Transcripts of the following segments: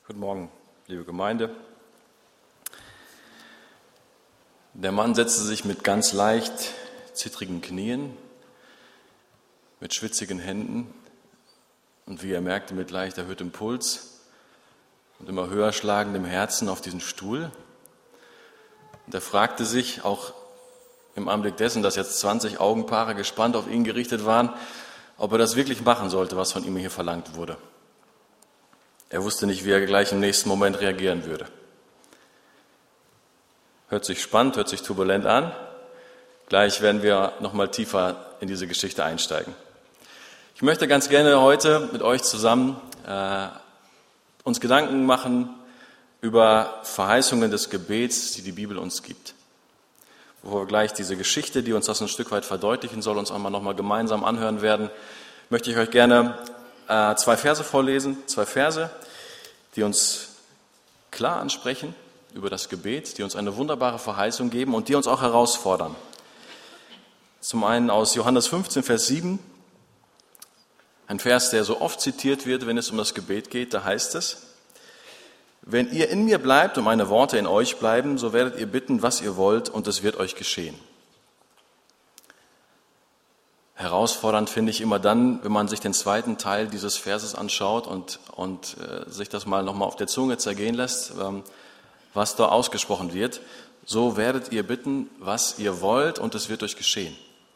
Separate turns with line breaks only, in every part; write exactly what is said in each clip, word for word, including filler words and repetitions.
Guten Morgen, liebe Gemeinde. Der Mann setzte sich mit ganz leicht zittrigen Knien, mit schwitzigen Händen und wie er merkte, mit leicht erhöhtem Puls und immer höher schlagendem Herzen auf diesen Stuhl. Und er fragte sich, auch im Anblick dessen, dass jetzt zwanzig Augenpaare gespannt auf ihn gerichtet waren, ob er das wirklich machen sollte, was von ihm hier verlangt wurde. Er wusste nicht, wie er gleich im nächsten Moment reagieren würde. Hört sich spannend, hört sich turbulent an. Gleich werden wir noch mal tiefer in diese Geschichte einsteigen. Ich möchte ganz gerne heute mit euch zusammen äh, uns Gedanken machen über Verheißungen des Gebets, die die Bibel uns gibt. Bevor wir gleich diese Geschichte, die uns das ein Stück weit verdeutlichen soll, uns einmal noch mal gemeinsam anhören werden, möchte ich euch gerne äh, zwei Verse vorlesen, zwei Verse, die uns klar ansprechen über das Gebet, die uns eine wunderbare Verheißung geben und die uns auch herausfordern. Zum einen aus Johannes fünfzehn, Vers sieben, ein Vers, der so oft zitiert wird, wenn es um das Gebet geht, da heißt es: Wenn ihr in mir bleibt und meine Worte in euch bleiben, so werdet ihr bitten, was ihr wollt, und es wird euch geschehen. Herausfordernd finde ich immer dann, wenn man sich den zweiten Teil dieses Verses anschaut und, und äh, sich das mal nochmal auf der Zunge zergehen lässt, ähm, was da ausgesprochen wird. So werdet ihr bitten, was ihr wollt, und es wird euch geschehen.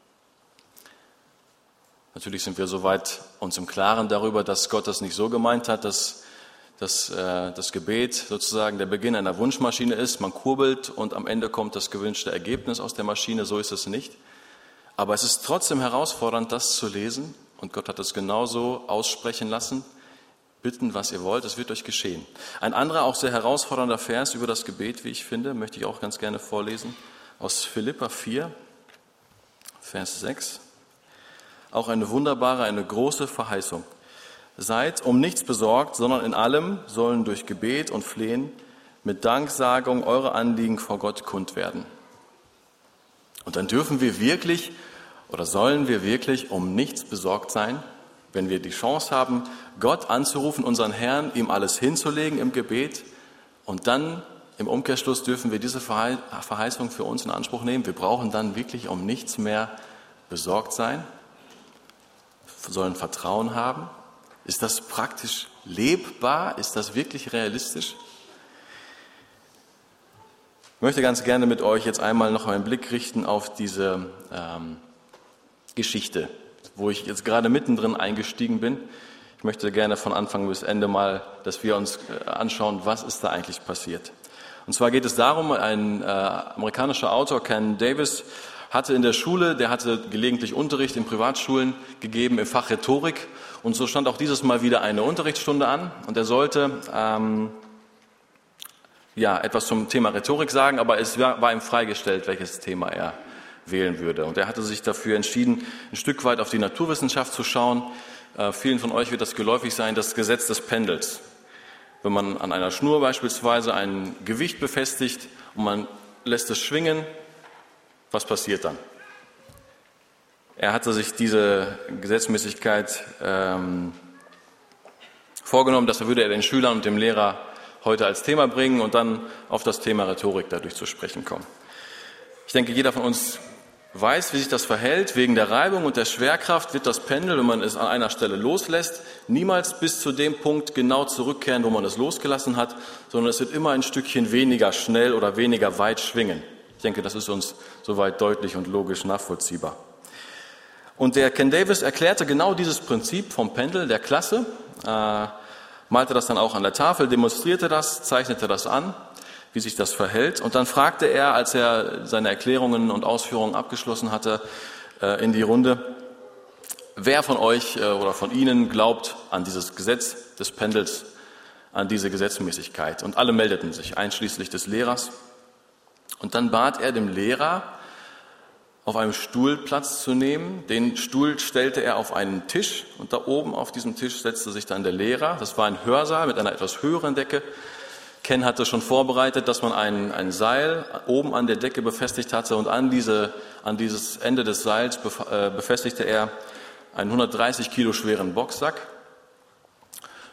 Natürlich sind wir soweit uns im Klaren darüber, dass Gott das nicht so gemeint hat, dass, dass äh, das Gebet sozusagen der Beginn einer Wunschmaschine ist. Man kurbelt und am Ende kommt das gewünschte Ergebnis aus der Maschine. So ist es nicht. Aber es ist trotzdem herausfordernd, das zu lesen. Und Gott hat es genauso aussprechen lassen. Bitten, was ihr wollt, es wird euch geschehen. Ein anderer, auch sehr herausfordernder Vers über das Gebet, wie ich finde, möchte ich auch ganz gerne vorlesen. Aus Philipper vier, Vers sechs. Auch eine wunderbare, eine große Verheißung. Seid um nichts besorgt, sondern in allem sollen durch Gebet und Flehen mit Danksagung eure Anliegen vor Gott kund werden. Und dann dürfen wir wirklich oder sollen wir wirklich um nichts besorgt sein, wenn wir die Chance haben, Gott anzurufen, unseren Herrn, ihm alles hinzulegen im Gebet, und dann im Umkehrschluss dürfen wir diese Verheißung für uns in Anspruch nehmen. Wir brauchen dann wirklich um nichts mehr besorgt sein, sollen Vertrauen haben. Ist das praktisch lebbar? Ist das wirklich realistisch? Ich möchte ganz gerne mit euch jetzt einmal noch einen Blick richten auf diese ähm, Geschichte, wo ich jetzt gerade mittendrin eingestiegen bin. Ich möchte gerne von Anfang bis Ende mal, dass wir uns anschauen, was ist da eigentlich passiert. Und zwar geht es darum, ein äh, amerikanischer Autor, Ken Davis, hatte in der Schule, der hatte gelegentlich Unterricht in Privatschulen gegeben im Fach Rhetorik, und so stand auch dieses Mal wieder eine Unterrichtsstunde an, und er sollte ähm, ja etwas zum Thema Rhetorik sagen, aber es war, war ihm freigestellt, welches Thema er wählen würde. Und er hatte sich dafür entschieden, ein Stück weit auf die Naturwissenschaft zu schauen. Äh, vielen von euch wird das geläufig sein, das Gesetz des Pendels. Wenn man an einer Schnur beispielsweise ein Gewicht befestigt und man lässt es schwingen, was passiert dann? Er hatte sich diese Gesetzmäßigkeit ähm, vorgenommen, das würde er den Schülern und dem Lehrer heute als Thema bringen und dann auf das Thema Rhetorik dadurch zu sprechen kommen. Ich denke, jeder von uns weiß, wie sich das verhält. Wegen der Reibung und der Schwerkraft wird das Pendel, wenn man es an einer Stelle loslässt, niemals bis zu dem Punkt genau zurückkehren, wo man es losgelassen hat, sondern es wird immer ein Stückchen weniger schnell oder weniger weit schwingen. Ich denke, das ist uns soweit deutlich und logisch nachvollziehbar. Und der Ken Davis erklärte genau dieses Prinzip vom Pendel der Klasse, äh, malte das dann auch an der Tafel, demonstrierte das, zeichnete das an, wie sich das verhält. Und dann fragte er, als er seine Erklärungen und Ausführungen abgeschlossen hatte, äh, in die Runde: Wer von euch äh, oder von Ihnen glaubt an dieses Gesetz des Pendels, an diese Gesetzmäßigkeit? Und alle meldeten sich, einschließlich des Lehrers. Und dann bat er dem Lehrer, auf einem Stuhl Platz zu nehmen. Den Stuhl stellte er auf einen Tisch, und da oben auf diesem Tisch setzte sich dann der Lehrer. Das war ein Hörsaal mit einer etwas höheren Decke. Ken hatte schon vorbereitet, dass man ein, ein Seil oben an der Decke befestigt hatte, und an, diese, an dieses Ende des Seils befestigte er einen hundertdreißig Kilo schweren Boxsack.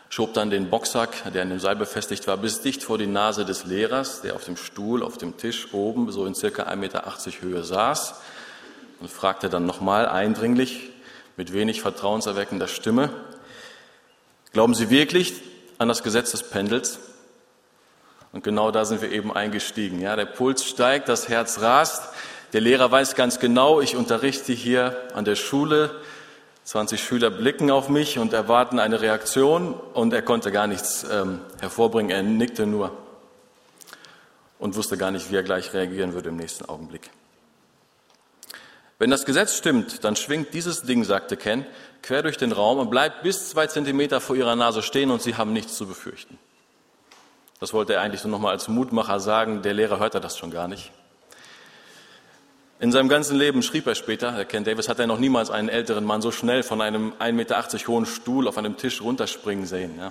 schob dann den Boxsack, der an dem Seil befestigt war, bis dicht vor die Nase des Lehrers, der auf dem Stuhl, auf dem Tisch oben, so in circa ein Meter achtzig Höhe saß, und fragte dann nochmal eindringlich, mit wenig vertrauenserweckender Stimme: Glauben Sie wirklich an das Gesetz des Pendels? Und genau da sind wir eben eingestiegen. Ja, der Puls steigt, das Herz rast. Der Lehrer weiß ganz genau, ich unterrichte hier an der Schule. zwanzig Schüler blicken auf mich und erwarten eine Reaktion. Und er konnte gar nichts ähm, hervorbringen. Er nickte nur und wusste gar nicht, wie er gleich reagieren würde im nächsten Augenblick. Wenn das Gesetz stimmt, dann schwingt dieses Ding, sagte Ken, quer durch den Raum und bleibt bis zwei Zentimeter vor ihrer Nase stehen und sie haben nichts zu befürchten. Das wollte er eigentlich nur noch mal als Mutmacher sagen. Der Lehrer hörte das schon gar nicht. In seinem ganzen Leben, schrieb er später, der Ken Davis, hat er noch niemals einen älteren Mann so schnell von einem ein Meter achtzig hohen Stuhl auf einem Tisch runterspringen sehen. Ja.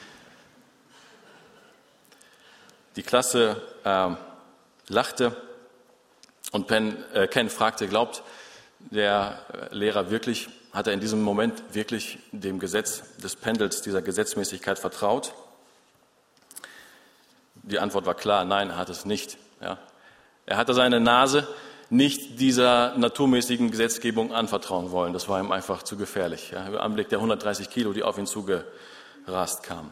Die Klasse äh, lachte und Pen, äh, Ken fragte, glaubt der Lehrer wirklich, hat er in diesem Moment wirklich dem Gesetz des Pendels, dieser Gesetzmäßigkeit vertraut? Die Antwort war klar, nein, er hat es nicht. Ja. Er hatte seine Nase nicht dieser naturmäßigen Gesetzgebung anvertrauen wollen. Das war ihm einfach zu gefährlich. Ja. Im Anblick der hundertdreißig Kilo, die auf ihn zugerast kamen.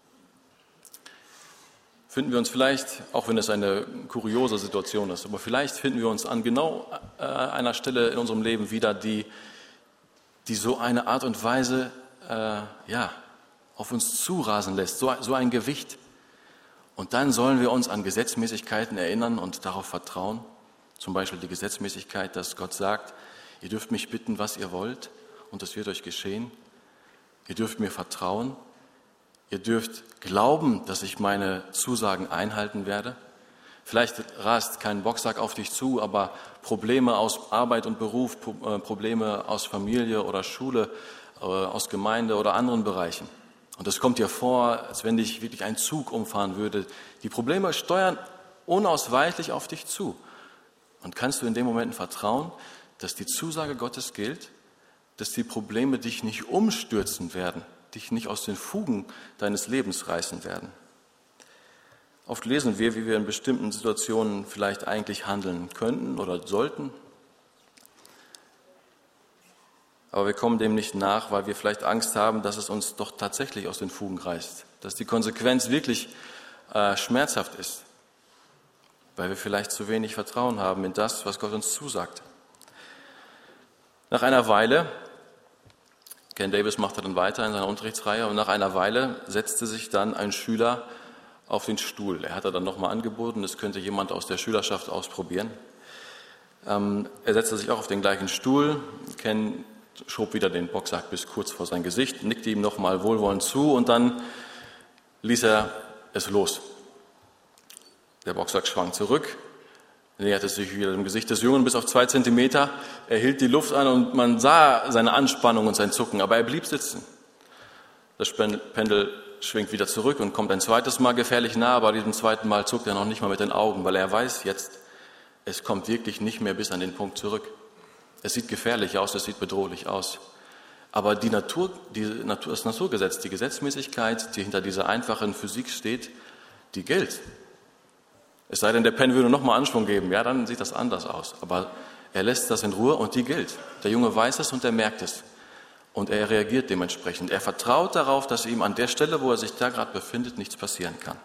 Finden wir uns vielleicht, auch wenn es eine kuriose Situation ist, aber vielleicht finden wir uns an genau einer Stelle in unserem Leben wieder, die, die so eine Art und Weise äh, ja, auf uns zurasen lässt, so, so ein Gewicht. Und dann sollen wir uns an Gesetzmäßigkeiten erinnern und darauf vertrauen. Zum Beispiel die Gesetzmäßigkeit, dass Gott sagt, ihr dürft mich bitten, was ihr wollt, und es wird euch geschehen. Ihr dürft mir vertrauen. Ihr dürft glauben, dass ich meine Zusagen einhalten werde. Vielleicht rast kein Boxsack auf dich zu, aber Probleme aus Arbeit und Beruf, Probleme aus Familie oder Schule, aus Gemeinde oder anderen Bereichen. Und es kommt dir vor, als wenn dich wirklich ein Zug umfahren würde. Die Probleme steuern unausweichlich auf dich zu. Und kannst du in dem Moment vertrauen, dass die Zusage Gottes gilt, dass die Probleme dich nicht umstürzen werden, dich nicht aus den Fugen deines Lebens reißen werden. Oft lesen wir, wie wir in bestimmten Situationen vielleicht eigentlich handeln könnten oder sollten. Aber wir kommen dem nicht nach, weil wir vielleicht Angst haben, dass es uns doch tatsächlich aus den Fugen reißt, dass die Konsequenz wirklich äh, schmerzhaft ist, weil wir vielleicht zu wenig Vertrauen haben in das, was Gott uns zusagt. Nach einer Weile, Ken Davis machte dann weiter in seiner Unterrichtsreihe, und nach einer Weile setzte sich dann ein Schüler auf den Stuhl. Er hatte dann nochmal angeboten, es könnte jemand aus der Schülerschaft ausprobieren. Ähm, er setzte sich auch auf den gleichen Stuhl. Ken schob wieder den Boxsack bis kurz vor sein Gesicht, nickte ihm nochmal wohlwollend zu und dann ließ er es los. Der Boxsack schwang zurück, näherte sich wieder dem Gesicht des Jungen bis auf zwei Zentimeter. Er hielt die Luft an und man sah seine Anspannung und sein Zucken, aber er blieb sitzen. Das Pendel schwingt wieder zurück und kommt ein zweites Mal gefährlich nah, aber diesem zweiten Mal zuckt er noch nicht mal mit den Augen, weil er weiß jetzt, es kommt wirklich nicht mehr bis an den Punkt zurück. Es sieht gefährlich aus, es sieht bedrohlich aus. Aber die Natur, die Natur, das Naturgesetz, die Gesetzmäßigkeit, die hinter dieser einfachen Physik steht, die gilt. Es sei denn, der Pen würde nochmal Anschwung geben, ja, dann sieht das anders aus. Aber er lässt das in Ruhe und die gilt. Der Junge weiß es und er merkt es. Und er reagiert dementsprechend. Er vertraut darauf, dass ihm an der Stelle, wo er sich da gerade befindet, nichts passieren kann.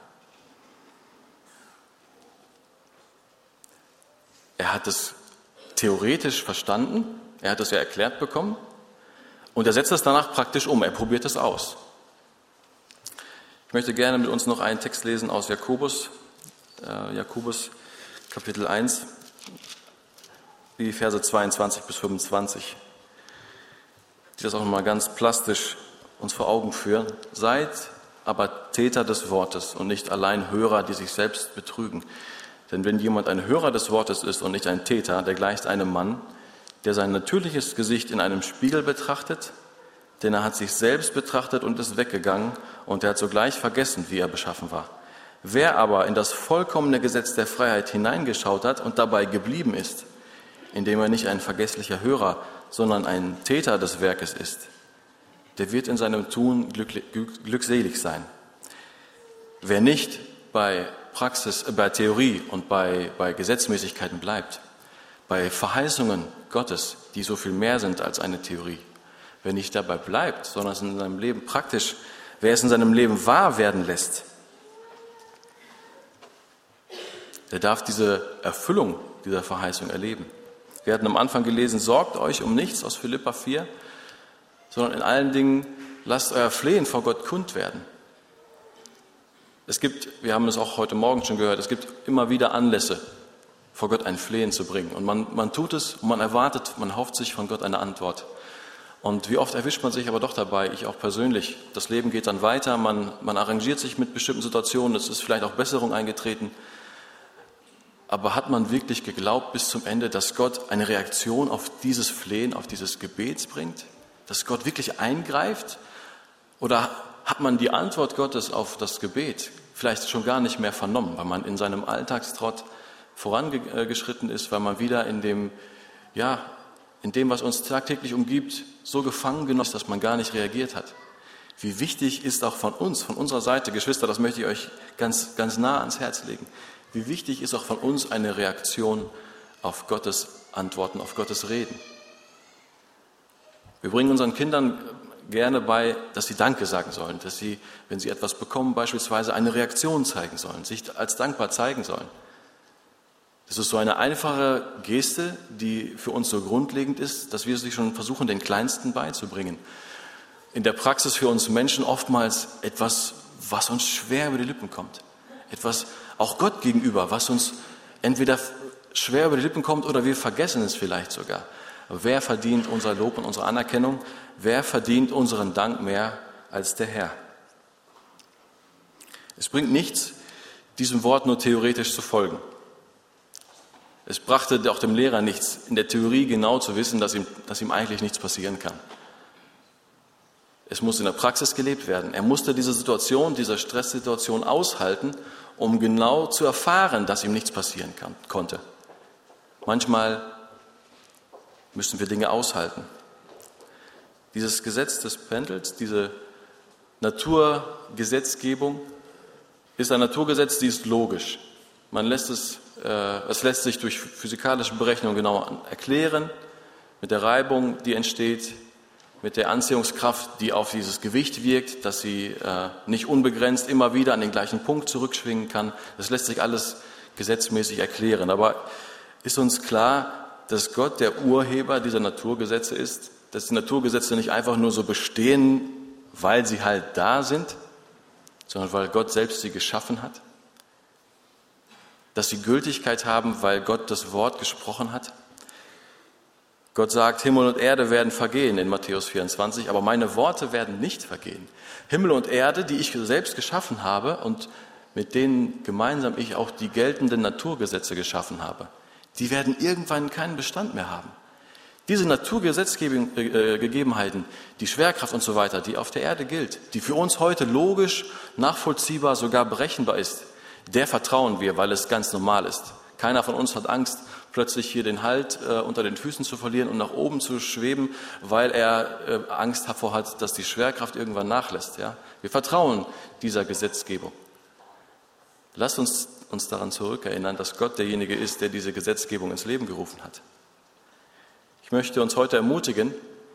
Er hat es theoretisch verstanden, er hat es ja erklärt bekommen und er setzt es danach praktisch um, er probiert es aus. Ich möchte gerne mit uns noch einen Text lesen aus Jakobus, äh, Jakobus Kapitel eins, die Verse zweiundzwanzig bis fünfundzwanzig, die das auch nochmal ganz plastisch uns vor Augen führen. Seid aber Täter des Wortes und nicht allein Hörer, die sich selbst betrügen. Denn wenn jemand ein Hörer des Wortes ist und nicht ein Täter, der gleicht einem Mann, der sein natürliches Gesicht in einem Spiegel betrachtet, denn er hat sich selbst betrachtet und ist weggegangen und er hat sogleich vergessen, wie er beschaffen war. Wer aber in das vollkommene Gesetz der Freiheit hineingeschaut hat und dabei geblieben ist, indem er nicht ein vergesslicher Hörer, sondern ein Täter des Werkes ist, der wird in seinem Tun glückselig sein. Wer nicht bei Praxis, äh, bei Theorie und bei, bei Gesetzmäßigkeiten bleibt, bei Verheißungen Gottes, die so viel mehr sind als eine Theorie, wer nicht dabei bleibt, sondern es in seinem Leben praktisch, wer es in seinem Leben wahr werden lässt, der darf diese Erfüllung dieser Verheißung erleben. Wir hatten am Anfang gelesen, sorgt euch um nichts aus Philipper vier, sondern in allen Dingen lasst euer Flehen vor Gott kund werden. Es gibt, wir haben es auch heute Morgen schon gehört, es gibt immer wieder Anlässe, vor Gott ein Flehen zu bringen. Und man, man tut es und man erwartet, man hofft sich von Gott eine Antwort. Und wie oft erwischt man sich aber doch dabei, ich auch persönlich. Das Leben geht dann weiter, man, man arrangiert sich mit bestimmten Situationen, es ist vielleicht auch Besserung eingetreten. Aber hat man wirklich geglaubt bis zum Ende, dass Gott eine Reaktion auf dieses Flehen, auf dieses Gebet bringt? Dass Gott wirklich eingreift? Oder hat man die Antwort Gottes auf das Gebet vielleicht schon gar nicht mehr vernommen, weil man in seinem Alltagstrott vorangeschritten ist, weil man wieder in dem, ja, in dem, was uns tagtäglich umgibt, so gefangen genommen ist, dass man gar nicht reagiert hat? Wie wichtig ist auch von uns, von unserer Seite, Geschwister, das möchte ich euch ganz, ganz nah ans Herz legen, wie wichtig ist auch von uns eine Reaktion auf Gottes Antworten, auf Gottes Reden. Wir bringen unseren Kindern gerne bei, dass sie Danke sagen sollen, dass sie, wenn sie etwas bekommen, beispielsweise eine Reaktion zeigen sollen, sich als dankbar zeigen sollen. Das ist so eine einfache Geste, die für uns so grundlegend ist, dass wir sie schon versuchen, den Kleinsten beizubringen. In der Praxis für uns Menschen oftmals etwas, was uns schwer über die Lippen kommt. Etwas auch Gott gegenüber, was uns entweder schwer über die Lippen kommt oder wir vergessen es vielleicht sogar. Wer verdient unser Lob und unsere Anerkennung? Wer verdient unseren Dank mehr als der Herr? Es bringt nichts, diesem Wort nur theoretisch zu folgen. Es brachte auch dem Lehrer nichts, in der Theorie genau zu wissen, dass ihm, dass ihm eigentlich nichts passieren kann. Es muss in der Praxis gelebt werden. Er musste diese Situation, diese Stresssituation aushalten, um genau zu erfahren, dass ihm nichts passieren kann, konnte. Manchmal müssen wir Dinge aushalten. Dieses Gesetz des Pendels, diese Naturgesetzgebung, ist ein Naturgesetz, die ist logisch. Man lässt es, äh, es lässt sich durch physikalische Berechnungen genau erklären, mit der Reibung, die entsteht, mit der Anziehungskraft, die auf dieses Gewicht wirkt, dass sie äh, nicht unbegrenzt immer wieder an den gleichen Punkt zurückschwingen kann. Das lässt sich alles gesetzmäßig erklären. Aber ist uns klar, dass Gott der Urheber dieser Naturgesetze ist, dass die Naturgesetze nicht einfach nur so bestehen, weil sie halt da sind, sondern weil Gott selbst sie geschaffen hat? Dass sie Gültigkeit haben, weil Gott das Wort gesprochen hat? Gott sagt, Himmel und Erde werden vergehen in Matthäus vierundzwanzig, aber meine Worte werden nicht vergehen. Himmel und Erde, die ich selbst geschaffen habe und mit denen gemeinsam ich auch die geltenden Naturgesetze geschaffen habe, die werden irgendwann keinen Bestand mehr haben. Diese Naturgesetzgegebenheiten, die Schwerkraft und so weiter, die auf der Erde gilt, die für uns heute logisch, nachvollziehbar, sogar berechenbar ist, der vertrauen wir, weil es ganz normal ist. Keiner von uns hat Angst, plötzlich hier den Halt äh, unter den Füßen zu verlieren und nach oben zu schweben, weil er äh, Angst davor hat, dass die Schwerkraft irgendwann nachlässt. Ja? Wir vertrauen dieser Gesetzgebung. Lasst uns uns daran zurückerinnern, dass Gott derjenige ist, der diese Gesetzgebung ins Leben gerufen hat. Ich möchte uns heute ermutigen,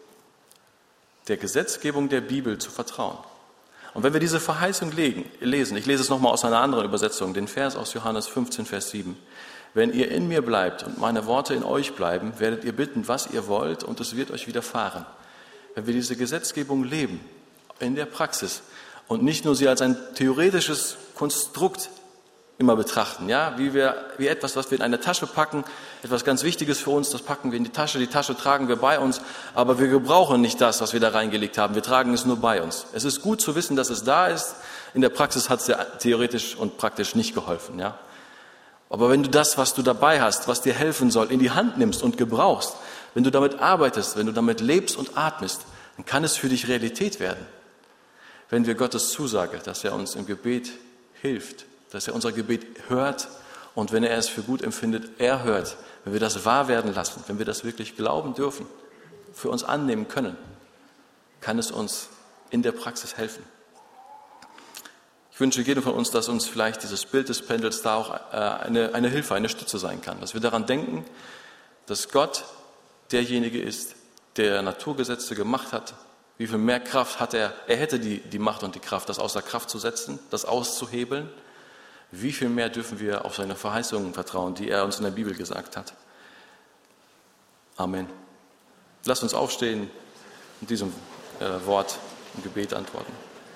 der Gesetzgebung der Bibel zu vertrauen. Und wenn wir diese Verheißung legen, lesen, ich lese es nochmal aus einer anderen Übersetzung, den Vers aus Johannes fünfzehn, Vers sieben. Wenn ihr in mir bleibt und meine Worte in euch bleiben, werdet ihr bitten, was ihr wollt, und es wird euch widerfahren. Wenn wir diese Gesetzgebung leben, in der Praxis, und nicht nur sie als ein theoretisches Konstrukt immer betrachten, ja, wie wir, wie etwas, was wir in eine Tasche packen, etwas ganz Wichtiges für uns, das packen wir in die Tasche, die Tasche tragen wir bei uns, aber wir gebrauchen nicht das, was wir da reingelegt haben, wir tragen es nur bei uns. Es ist gut zu wissen, dass es da ist, in der Praxis hat es ja theoretisch und praktisch nicht geholfen, ja. Aber wenn du das, was du dabei hast, was dir helfen soll, in die Hand nimmst und gebrauchst, wenn du damit arbeitest, wenn du damit lebst und atmest, dann kann es für dich Realität werden. Wenn wir Gottes Zusage, dass er uns im Gebet hilft, dass er unser Gebet hört und wenn er es für gut empfindet, er hört, wenn wir das wahr werden lassen, wenn wir das wirklich glauben dürfen, für uns annehmen können, kann es uns in der Praxis helfen. Ich wünsche jedem von uns, dass uns vielleicht dieses Bild des Pendels da auch eine, eine Hilfe, eine Stütze sein kann. Dass wir daran denken, dass Gott derjenige ist, der Naturgesetze gemacht hat. Wie viel mehr Kraft hat er? Er hätte die, die Macht und die Kraft, das außer Kraft zu setzen, das auszuhebeln. Wie viel mehr dürfen wir auf seine Verheißungen vertrauen, die er uns in der Bibel gesagt hat? Amen. Lasst uns aufstehen und diesem äh, Wort im Gebet antworten.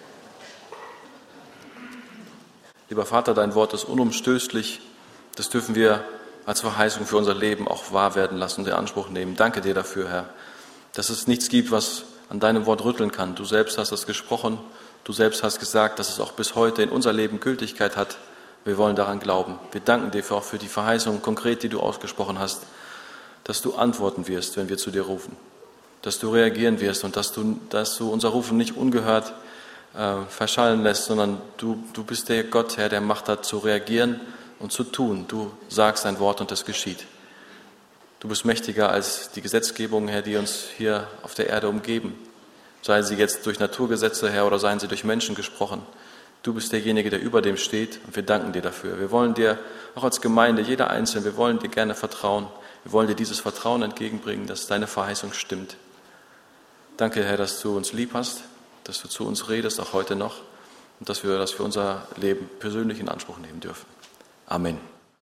Lieber Vater, dein Wort ist unumstößlich. Das dürfen wir als Verheißung für unser Leben auch wahr werden lassen und in Anspruch nehmen. Danke dir dafür, Herr, dass es nichts gibt, was an deinem Wort rütteln kann. Du selbst hast es gesprochen. Du selbst hast gesagt, dass es auch bis heute in unser Leben Gültigkeit hat. Wir wollen daran glauben. Wir danken dir auch für die Verheißung konkret, die du ausgesprochen hast, dass du antworten wirst, wenn wir zu dir rufen, dass du reagieren wirst und dass du, dass du unser Rufen nicht ungehört äh, verschallen lässt, sondern du, du bist der Gott, Herr, der Macht hat, zu reagieren und zu tun. Du sagst ein Wort und es geschieht. Du bist mächtiger als die Gesetzgebungen, Herr, die uns hier auf der Erde umgeben. Seien sie jetzt durch Naturgesetze, Herr, oder seien sie durch Menschen gesprochen. Du bist derjenige, der über dem steht, und wir danken dir dafür. Wir wollen dir auch als Gemeinde, jeder Einzelne, wir wollen dir gerne vertrauen. Wir wollen dir dieses Vertrauen entgegenbringen, dass deine Verheißung stimmt. Danke, Herr, dass du uns lieb hast, dass du zu uns redest, auch heute noch, und dass wir das für unser Leben persönlich in Anspruch nehmen dürfen. Amen.